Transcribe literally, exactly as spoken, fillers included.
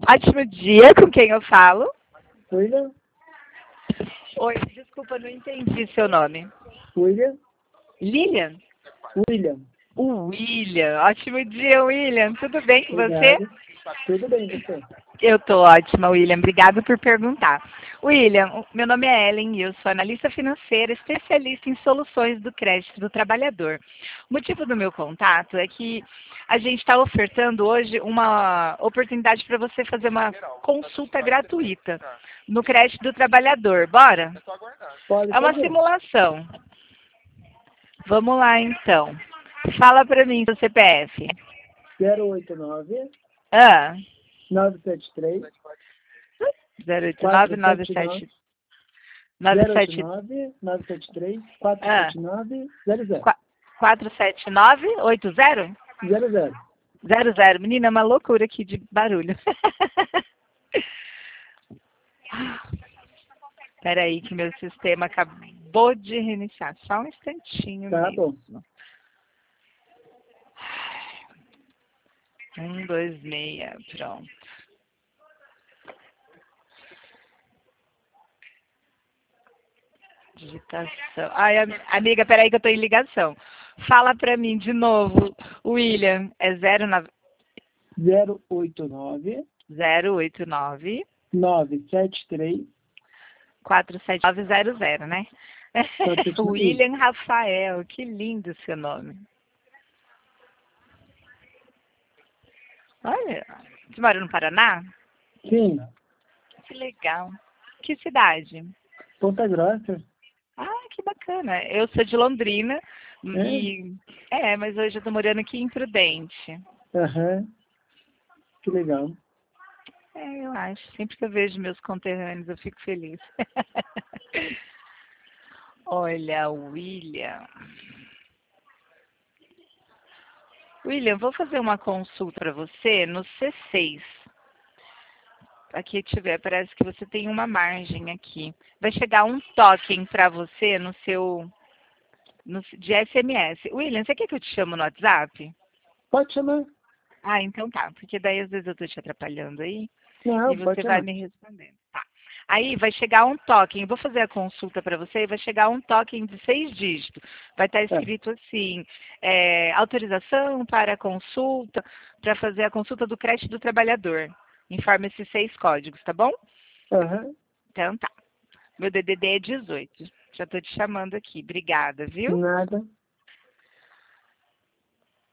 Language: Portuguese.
Ótimo dia, com quem eu falo? William? Oi, desculpa, não entendi seu nome. William? Lilian? William. O William. Ótimo dia, William. Tudo bem com você? Obrigado. Tudo bem, você? Eu tô ótima, William. Obrigada por perguntar. William, meu nome é Ellen e eu sou analista financeira, especialista em soluções do crédito do trabalhador. O motivo do meu contato é que a gente está ofertando hoje uma oportunidade para você fazer uma consulta gratuita no crédito do trabalhador. Bora? Pode É uma fazer. simulação. Vamos lá, então. Fala para mim seu C P F. zero oito nove, Ah, nove sete três, zero oito nove quatro nove sete sete nove, nove zero oito sete nove, nove sete três, quatro ah, sete nove, zero zero. quatro sete nove oito zero Zero zero. zero zero. Menina, é uma loucura aqui de barulho. Espera aí que meu sistema acabou de reiniciar. Só um instantinho Tá mesmo. bom. Um, dois, meia, pronto. Digitação. Ai, am- amiga, peraí que eu tô em ligação. Fala pra mim de novo. William, é zero nove zero oito nove, zero oito nove nove sete três, quatro sete nove zero zero, né? quatro sete nove. William Rafael, que lindo seu nome. Olha, você mora no Paraná? Sim. Que legal. Que cidade? Ponta Grossa. Ah, que bacana. Eu sou de Londrina É? e é, mas hoje eu tô morando aqui em Prudente. Aham. Que legal. É, eu acho. Sempre que eu vejo meus conterrâneos, eu fico feliz. Olha, William. William, vou fazer uma consulta para você no C seis. Aqui tiver, parece que você tem uma margem aqui. Vai chegar um token para você no seu no, de S M S. William, você quer que eu te chamo no WhatsApp? Pode chamar. Ah, então tá, porque daí às vezes eu tô te atrapalhando aí e Não, pode você vai chamar. me respondendo. Tá. Aí vai chegar um token, eu vou fazer a consulta para você e vai chegar um token de seis dígitos. Vai estar É. escrito assim, é, autorização para consulta, para fazer a consulta do crédito do trabalhador. Informa esses seis códigos, tá bom? Aham. Então tá. Meu D D D é dezoito. Já tô te chamando aqui. Obrigada, viu? Nada.